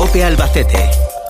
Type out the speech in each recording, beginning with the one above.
COPE Albacete.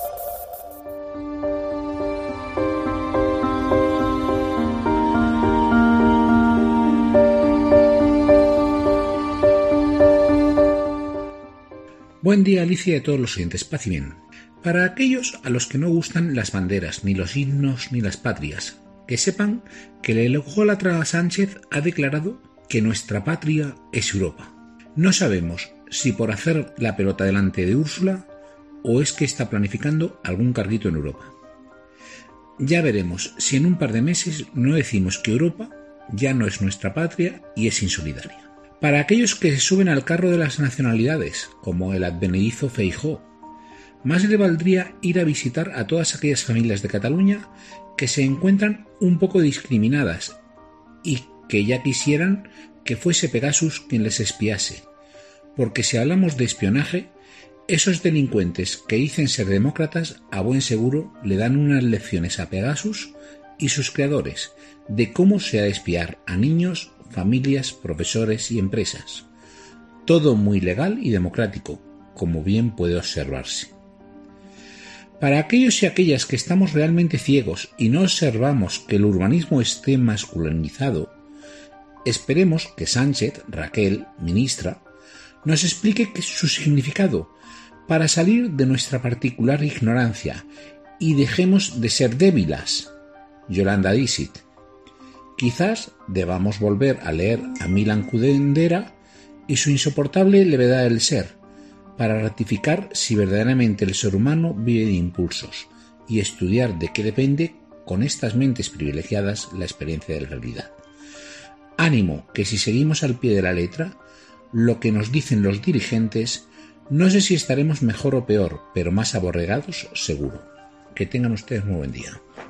Buen día, Alicia, y a todos los oyentes. Paz y bien. Para aquellos a los que no gustan las banderas, ni los himnos, ni las patrias, que sepan que el ególatra Sánchez ha declarado que nuestra patria es Europa. No sabemos si por hacer la pelota delante de Úrsula o es que está planificando algún carguito en Europa. Ya veremos si en un par de meses no decimos que Europa ya no es nuestra patria y es insolidaria. Para aquellos que se suben al carro de las nacionalidades, como el advenedizo Feijóo, más le valdría ir a visitar a todas aquellas familias de Cataluña que se encuentran un poco discriminadas y que ya quisieran que fuese Pegasus quien les espiase, porque si hablamos de espionaje, esos delincuentes que dicen ser demócratas a buen seguro le dan unas lecciones a Pegasus y sus creadores de cómo se ha de espiar a niños, familias, profesores y empresas. Todo muy legal y democrático, como bien puede observarse. Para aquellos y aquellas que estamos realmente ciegos y no observamos que el urbanismo esté masculinizado, esperemos que Sánchez, Raquel, ministra, nos explique su significado para salir de nuestra particular ignorancia y dejemos de ser débilas. Yolanda dicit. Quizás debamos volver a leer a Milan Kundera y su insoportable levedad del ser, para ratificar si verdaderamente el ser humano vive de impulsos y estudiar de qué depende con estas mentes privilegiadas la experiencia de la realidad. Ánimo, que si seguimos al pie de la letra lo que nos dicen los dirigentes, no sé si estaremos mejor o peor, pero más aborregados seguro. Que tengan ustedes muy buen día.